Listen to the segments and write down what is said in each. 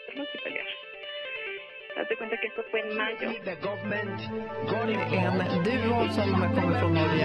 no se pelear. Haz de cuenta que esto fue en mayo. Du som kommer från Norge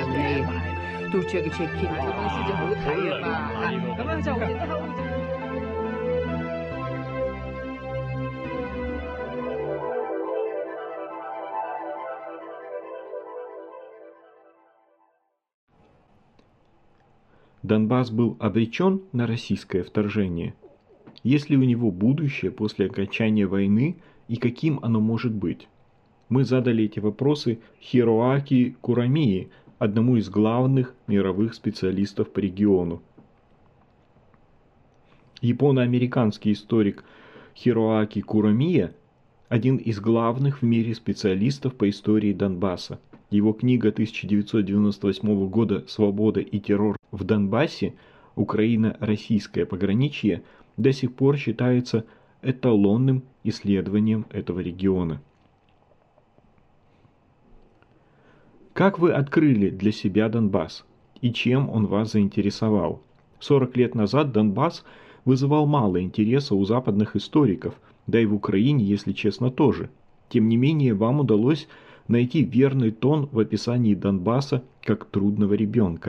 Донбасс был обречен на российское вторжение? Есть ли у него будущее после окончания войны и каким оно может быть? Мы задали эти вопросы Хироаки Курамии, одному из главных мировых специалистов по региону. Японо-американский историк Хироаки Курамия – один из главных в мире специалистов по истории Донбасса. Его книга 1998 года «Свобода и террор в Донбассе. Украино-российское пограничье» до сих пор считается эталонным исследованием этого региона. Как вы открыли для себя Донбасс и чем он вас заинтересовал? 40 лет назад Донбасс вызывал мало интереса у западных историков, да и в Украине, если честно, тоже. Тем не менее, вам удалось найти верный тон в описании Донбасса как трудного ребенка.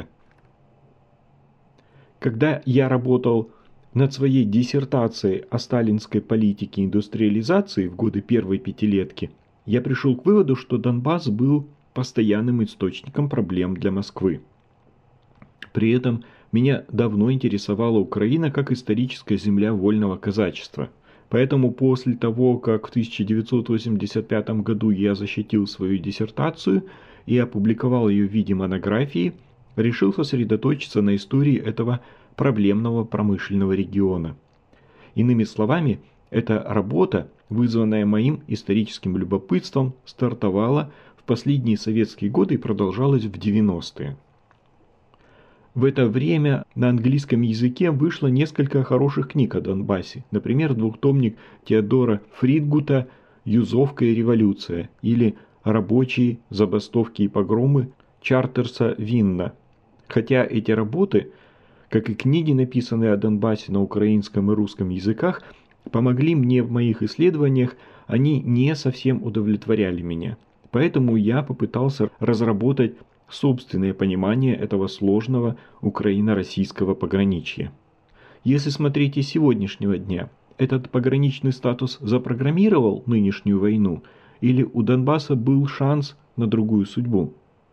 Когда я работал над своей диссертацией о сталинской политике индустриализации в годы первой пятилетки, я пришел к выводу, что Донбасс был постоянным источником проблем для Москвы. При этом меня давно интересовала Украина как историческая земля вольного казачества. Поэтому после того, как в 1985 году я защитил свою диссертацию и опубликовал ее в виде монографии, решил сосредоточиться на истории этого проблемного промышленного региона. Иными словами, эта работа, вызванная моим историческим любопытством, стартовала в последние советские годы и продолжалась в 90-е. В это время на английском языке вышло несколько хороших книг о Донбассе. Например, двухтомник Теодора Фридгута «Юзовка и революция» или «Рабочие, забастовки и погромы» Чартерса Винна. Хотя эти работы, как и книги, написанные о Донбассе на украинском и русском языках, помогли мне в моих исследованиях, они не совсем удовлетворяли меня. Поэтому я попытался разработать собственное понимание этого сложного украино-российского пограничья. Если смотреть из сегодняшнего дня, этот пограничный статус запрограммировал нынешнюю войну, или у Донбасса был шанс на другую судьбу?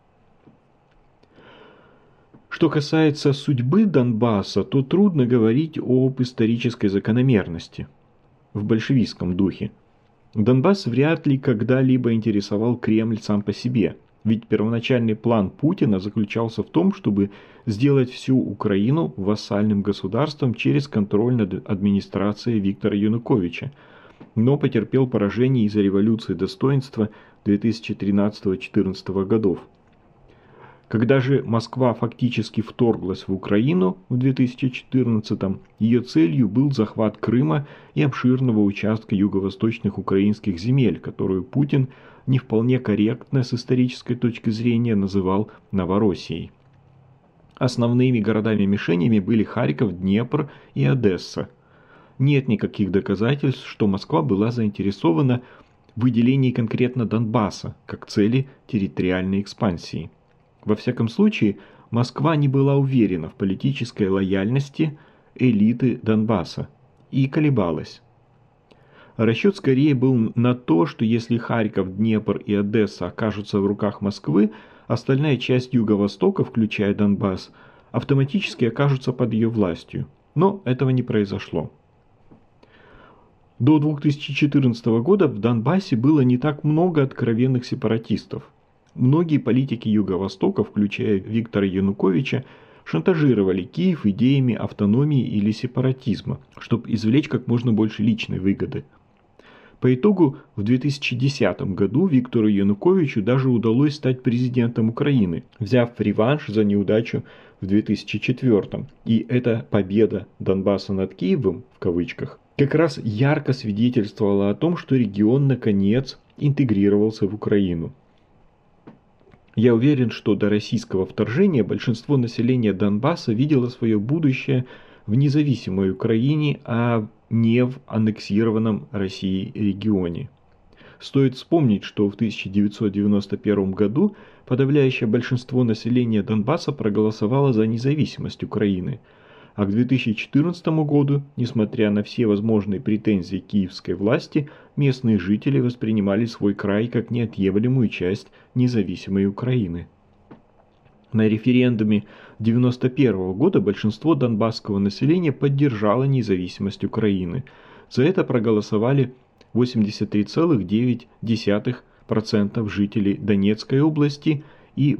Что касается судьбы Донбасса, то трудно говорить об исторической закономерности в большевистском духе. Донбасс вряд ли когда-либо интересовал Кремль сам по себе. Ведь первоначальный план Путина заключался в том, чтобы сделать всю Украину вассальным государством через контроль над администрацией Виктора Януковича, но потерпел поражение из-за революции достоинства 2013-2014 годов. Когда же Москва фактически вторглась в Украину в 2014-м, ее целью был захват Крыма и обширного участка юго-восточных украинских земель, которую Путин не вполне корректно с исторической точки зрения называл Новороссией. Основными городами-мишенями были Харьков, Днепр и Одесса. Нет никаких доказательств, что Москва была заинтересована в выделении конкретно Донбасса как цели территориальной экспансии. Во всяком случае, Москва не была уверена в политической лояльности элиты Донбасса и колебалась. Расчет скорее был на то, что если Харьков, Днепр и Одесса окажутся в руках Москвы, остальная часть Юго-Востока, включая Донбасс, автоматически окажутся под ее властью. Но этого не произошло. До 2014 года в Донбассе было не так много откровенных сепаратистов. Многие политики Юго-Востока, включая Виктора Януковича, шантажировали Киев идеями автономии или сепаратизма, чтобы извлечь как можно больше личной выгоды. По итогу в 2010 году Виктору Януковичу даже удалось стать президентом Украины, взяв реванш за неудачу в 2004. И эта победа Донбасса над Киевом, в кавычках, как раз ярко свидетельствовала о том, что регион наконец интегрировался в Украину. Я уверен, что до российского вторжения большинство населения Донбасса видело свое будущее в независимой Украине, а не в аннексированном Россией регионе. Стоит вспомнить, что в 1991 году подавляющее большинство населения Донбасса проголосовало за независимость Украины, а к 2014 году, несмотря на все возможные претензии киевской власти, местные жители воспринимали свой край как неотъемлемую часть независимой Украины. На референдуме 1991 года большинство донбасского населения поддержало независимость Украины. За это проголосовали 83,9% жителей Донецкой области и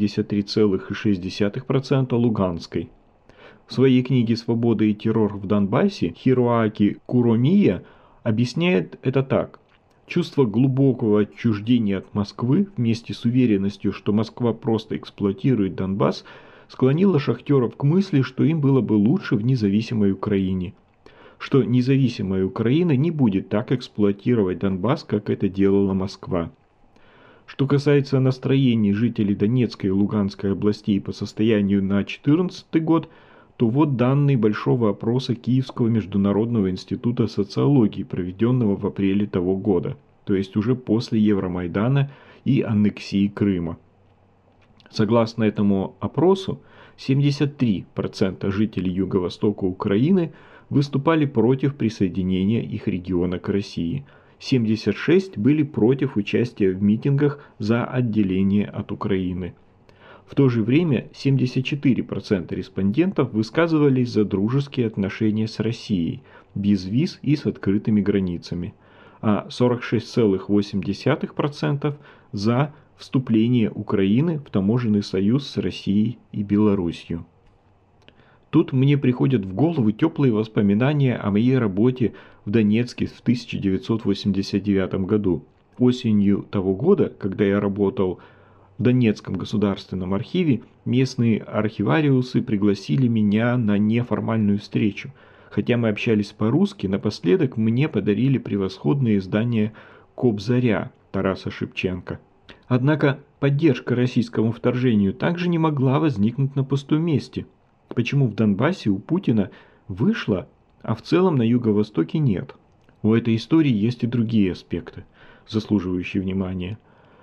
83,6% Луганской. В своей книге «Свобода и террор в Донбассе» Хироаки Куромия объясняет это так. Чувство глубокого отчуждения от Москвы вместе с уверенностью, что Москва просто эксплуатирует Донбасс, склонило шахтеров к мысли, что им было бы лучше в независимой Украине. Что независимая Украина не будет так эксплуатировать Донбасс, как это делала Москва. Что касается настроений жителей Донецкой и Луганской областей по состоянию на 2014 год, то вот данные большого опроса Киевского международного института социологии, проведенного в апреле того года, то есть уже после Евромайдана и аннексии Крыма. Согласно этому опросу, 73% жителей Юго-Востока Украины выступали против присоединения их региона к России. 76% были против участия в митингах за отделение от Украины. В то же время 74% респондентов высказывались за дружеские отношения с Россией, без виз и с открытыми границами, а 46,8% за вступление Украины в таможенный союз с Россией и Белоруссией. Тут мне приходят в голову теплые воспоминания о моей работе в Донецке в 1989 году. Осенью того года, когда я работал в Донецком государственном архиве, местные архивариусы пригласили меня на неформальную встречу. Хотя мы общались по-русски, напоследок мне подарили превосходное издание «Кобзаря» Тараса Шевченко. Однако поддержка российскому вторжению также не могла возникнуть на пустом месте. Почему в Донбассе у Путина вышло, а в целом на Юго-Востоке нет? У этой истории есть и другие аспекты, заслуживающие внимания.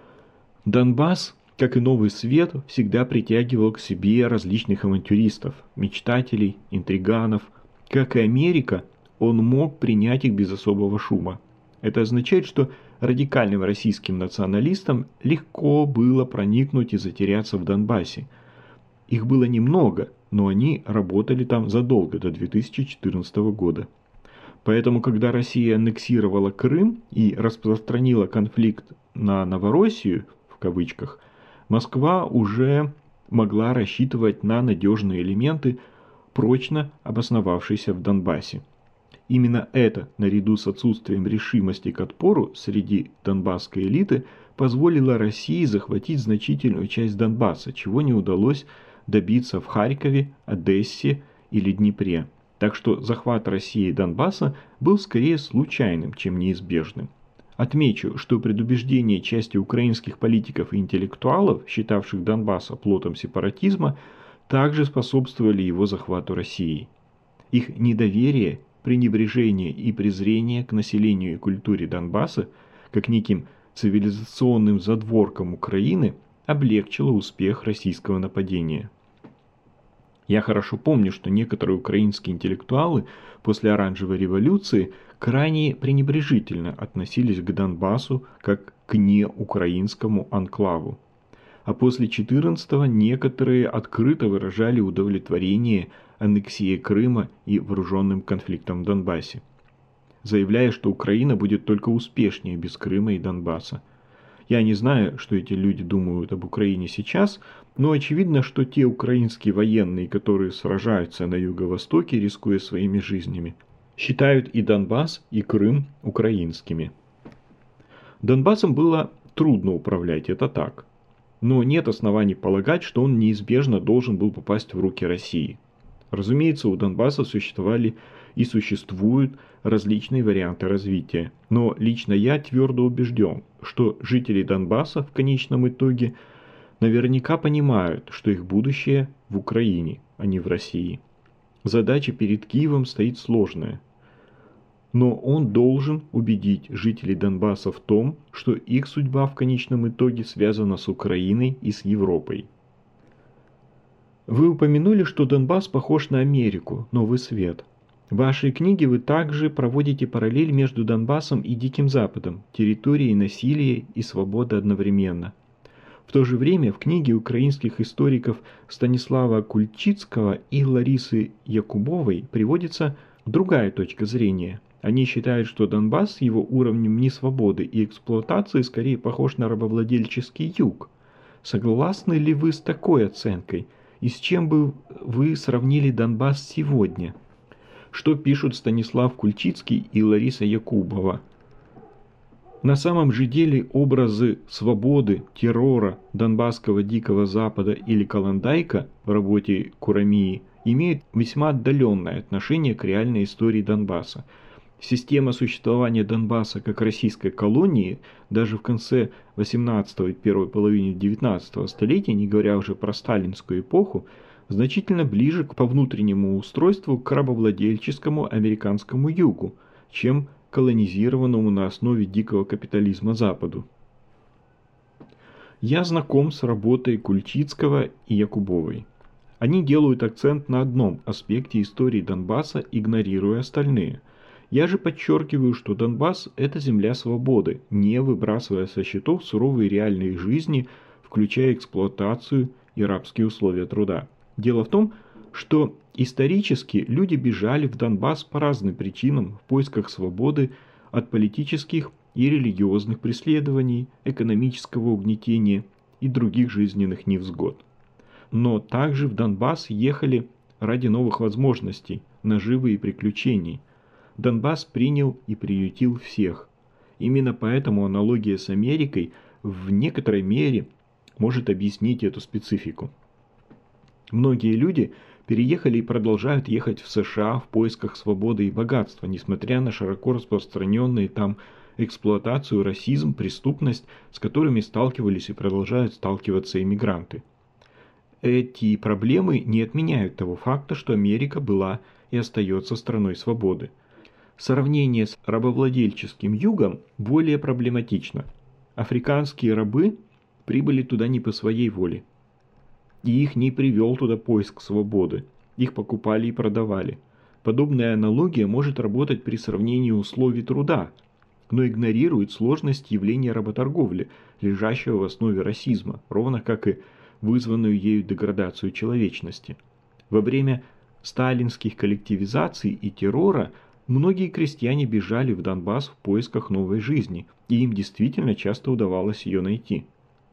Донбасс, как и Новый Свет, всегда притягивал к себе различных авантюристов, мечтателей, интриганов. Как и Америка, он мог принять их без особого шума. Это означает, что радикальным российским националистам легко было проникнуть и затеряться в Донбассе. Их было немного, но они работали там задолго до 2014 года. Поэтому, когда Россия аннексировала Крым и распространила конфликт на Новороссию, в кавычках, Москва уже могла рассчитывать на надежные элементы, прочно обосновавшиеся в Донбассе. Именно это, наряду с отсутствием решимости к отпору среди донбасской элиты, позволило России захватить значительную часть Донбасса, чего не удалось добиться в Харькове, Одессе или Днепре. Так что захват России Донбасса был скорее случайным, чем неизбежным. Отмечу, что предубеждение части украинских политиков и интеллектуалов, считавших Донбасс оплотом сепаратизма, также способствовали его захвату России. Их недоверие, пренебрежение и презрение к населению и культуре Донбасса, как неким цивилизационным задворкам Украины, облегчило успех российского нападения. Я хорошо помню, что некоторые украинские интеллектуалы после Оранжевой революции крайне пренебрежительно относились к Донбассу как к неукраинскому анклаву. А после 14-го некоторые открыто выражали удовлетворение аннексией Крыма и вооруженным конфликтом в Донбассе, заявляя, что Украина будет только успешнее без Крыма и Донбасса. Я не знаю, что эти люди думают об Украине сейчас, но очевидно, что те украинские военные, которые сражаются на Юго-Востоке, рискуя своими жизнями, считают и Донбасс, и Крым украинскими. Донбассом было трудно управлять, это так. Но нет оснований полагать, что он неизбежно должен был попасть в руки России. Разумеется, у Донбасса существовали и существуют различные варианты развития. Но лично я твердо убежден, что жители Донбасса в конечном итоге наверняка понимают, что их будущее в Украине, а не в России. Задача перед Киевом стоит сложная. Но он должен убедить жителей Донбасса в том, что их судьба в конечном итоге связана с Украиной и с Европой. Вы упомянули, что Донбасс похож на Америку, новый свет. В вашей книге вы также проводите параллель между Донбассом и Диким Западом, территорией насилия и свободы одновременно. В то же время в книге украинских историков Станислава Кульчицкого и Ларисы Якубовой приводится другая точка зрения. Они считают, что Донбасс с его уровнем несвободы и эксплуатации скорее похож на рабовладельческий юг. Согласны ли вы с такой оценкой? И с чем бы вы сравнили Донбасс сегодня? Что пишут Станислав Кульчицкий и Лариса Якубова? На самом же деле образы свободы, террора, Донбасского Дикого Запада или Каландайка в работе Курамии имеют весьма отдаленное отношение к реальной истории Донбасса. Система существования Донбасса как российской колонии даже в конце 18 и первой половине 19 столетия, не говоря уже про сталинскую эпоху, значительно ближе по внутреннему устройству к рабовладельческому американскому югу, чем колонизированному на основе дикого капитализма Западу. Я знаком с работой Кульчицкого и Якубовой. Они делают акцент на одном аспекте истории Донбасса, игнорируя остальные. Я же подчеркиваю, что Донбасс – это земля свободы, не выбрасывая со счетов суровые реальные жизни, включая эксплуатацию и рабские условия труда. Дело в том, что исторически люди бежали в Донбасс по разным причинам в поисках свободы от политических и религиозных преследований, экономического угнетения и других жизненных невзгод. Но также в Донбасс ехали ради новых возможностей, наживы и приключений. Донбасс принял и приютил всех. Именно поэтому аналогия с Америкой в некоторой мере может объяснить эту специфику. Многие люди переехали и продолжают ехать в США в поисках свободы и богатства, несмотря на широко распространенные там эксплуатацию, расизм, преступность, с которыми сталкивались и продолжают сталкиваться иммигранты. Эти проблемы не отменяют того факта, что Америка была и остается страной свободы. Сравнение с рабовладельческим югом более проблематично. Африканские рабы прибыли туда не по своей воле. И их не привел туда поиск свободы. Их покупали и продавали. Подобная аналогия может работать при сравнении условий труда, но игнорирует сложность явления работорговли, лежащего в основе расизма, ровно как и вызванную ею деградацию человечности. Во время сталинских коллективизаций и террора многие крестьяне бежали в Донбасс в поисках новой жизни, и им действительно часто удавалось ее найти.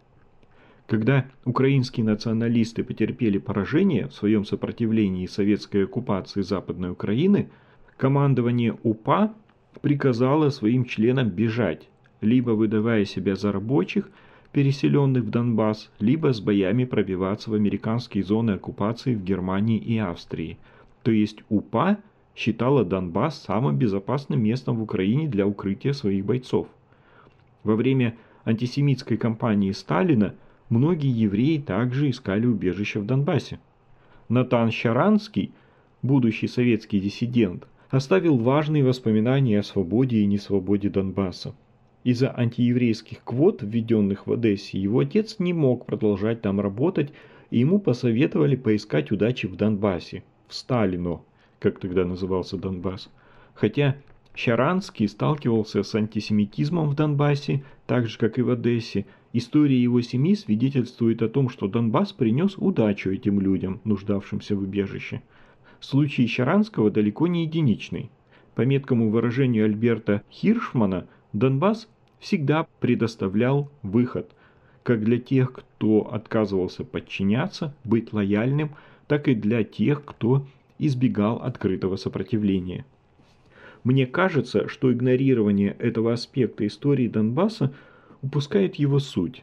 Когда украинские националисты потерпели поражение в своем сопротивлении советской оккупации Западной Украины, командование УПА приказало своим членам бежать, либо выдавая себя за рабочих, переселенных в Донбасс, либо с боями пробиваться в американские зоны оккупации в Германии и Австрии. То есть УПА считала Донбасс самым безопасным местом в Украине для укрытия своих бойцов. Во время антисемитской кампании Сталина многие евреи также искали убежище в Донбассе. Натан Щаранский, будущий советский диссидент, оставил важные воспоминания о свободе и несвободе Донбасса. Из-за антиеврейских квот, введенных в Одессе, его отец не мог продолжать там работать, и ему посоветовали поискать удачи в Донбассе, в Сталино, как тогда назывался Донбасс. Хотя Щаранский сталкивался с антисемитизмом в Донбассе, так же как и в Одессе, история его семьи свидетельствует о том, что Донбасс принес удачу этим людям, нуждавшимся в убежище. Случай Щаранского далеко не единичный. По меткому выражению Альберта Хиршмана, Донбасс всегда предоставлял выход, как для тех, кто отказывался подчиняться, быть лояльным, так и для тех, кто избегал открытого сопротивления. Мне кажется, что игнорирование этого аспекта истории Донбасса упускает его суть.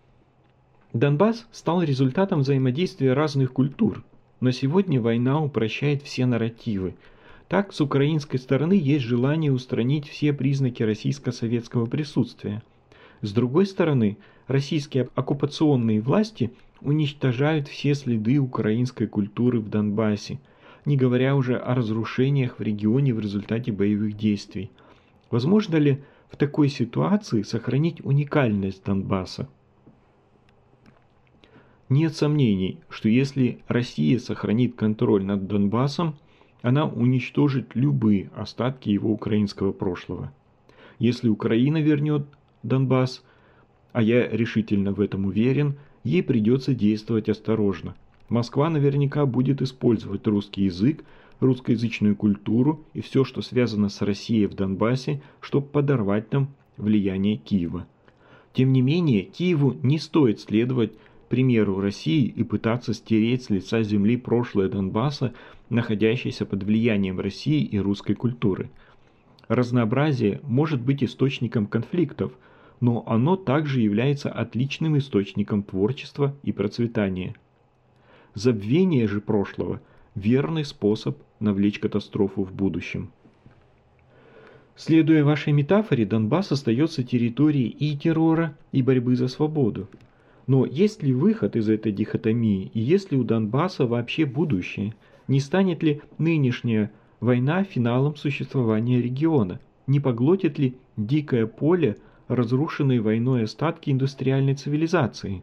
Донбасс стал результатом взаимодействия разных культур, но сегодня война упрощает все нарративы. Так, с украинской стороны есть желание устранить все признаки российско-советского присутствия. С другой стороны, российские оккупационные власти уничтожают все следы украинской культуры в Донбассе. не говоря уже о разрушениях в регионе в результате боевых действий. Возможно ли в такой ситуации сохранить уникальность Донбасса? Нет сомнений, что если Россия сохранит контроль над Донбассом, она уничтожит любые остатки его украинского прошлого. Если Украина вернет Донбасс, а я решительно в этом уверен, ей придется действовать осторожно. Москва наверняка будет использовать русский язык, русскоязычную культуру и все, что связано с Россией в Донбассе, чтобы подорвать там влияние Киева. Тем не менее, Киеву не стоит следовать примеру России и пытаться стереть с лица земли прошлое Донбасса, находящееся под влиянием России и русской культуры. Разнообразие может быть источником конфликтов, но оно также является отличным источником творчества и процветания. Забвение же прошлого – верный способ навлечь катастрофу в будущем. Следуя вашей метафоре, Донбасс остается территорией и террора, и борьбы за свободу. Но есть ли выход из этой дихотомии, и есть ли у Донбасса вообще будущее? Не станет ли нынешняя война финалом существования региона? Не поглотит ли дикое поле разрушенные войной остатки индустриальной цивилизации?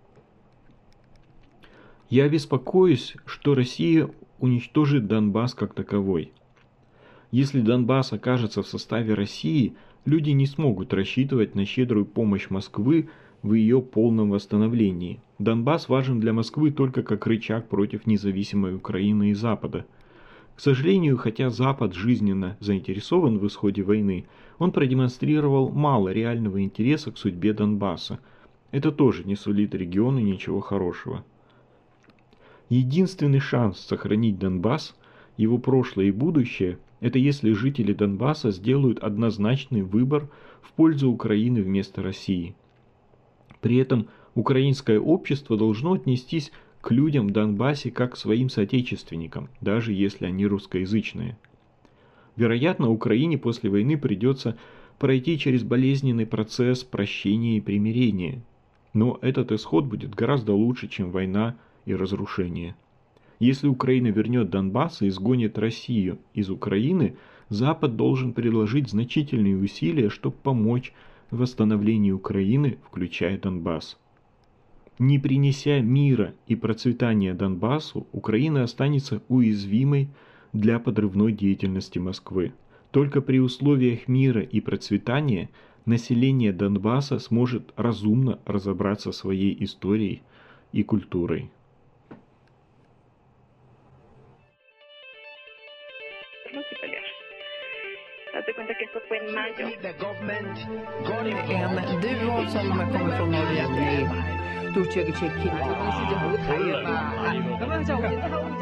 Я беспокоюсь, что Россия уничтожит Донбасс как таковой. Если Донбасс окажется в составе России, люди не смогут рассчитывать на щедрую помощь Москвы в ее полном восстановлении. Донбасс важен для Москвы только как рычаг против независимой Украины и Запада. К сожалению, хотя Запад жизненно заинтересован в исходе войны, он продемонстрировал мало реального интереса к судьбе Донбасса. Это тоже не сулит региону ничего хорошего. Единственный шанс сохранить Донбасс, его прошлое и будущее, это если жители Донбасса сделают однозначный выбор в пользу Украины вместо России. При этом украинское общество должно отнестись к людям в Донбассе как к своим соотечественникам, даже если они русскоязычные. Вероятно, Украине после войны придется пройти через болезненный процесс прощения и примирения. Но этот исход будет гораздо лучше, чем война и разрушение. Если Украина вернет Донбасс и изгонит Россию из Украины, Запад должен приложить значительные усилия, чтобы помочь в восстановлении Украины, включая Донбасс. Не принеся мира и процветания Донбассу, Украина останется уязвимой для подрывной деятельности Москвы. Только при условиях мира и процветания население Донбасса сможет разумно разобраться со своей историей и культурой. Date cuenta que esto fue en mayo. Du som kommer från Norge.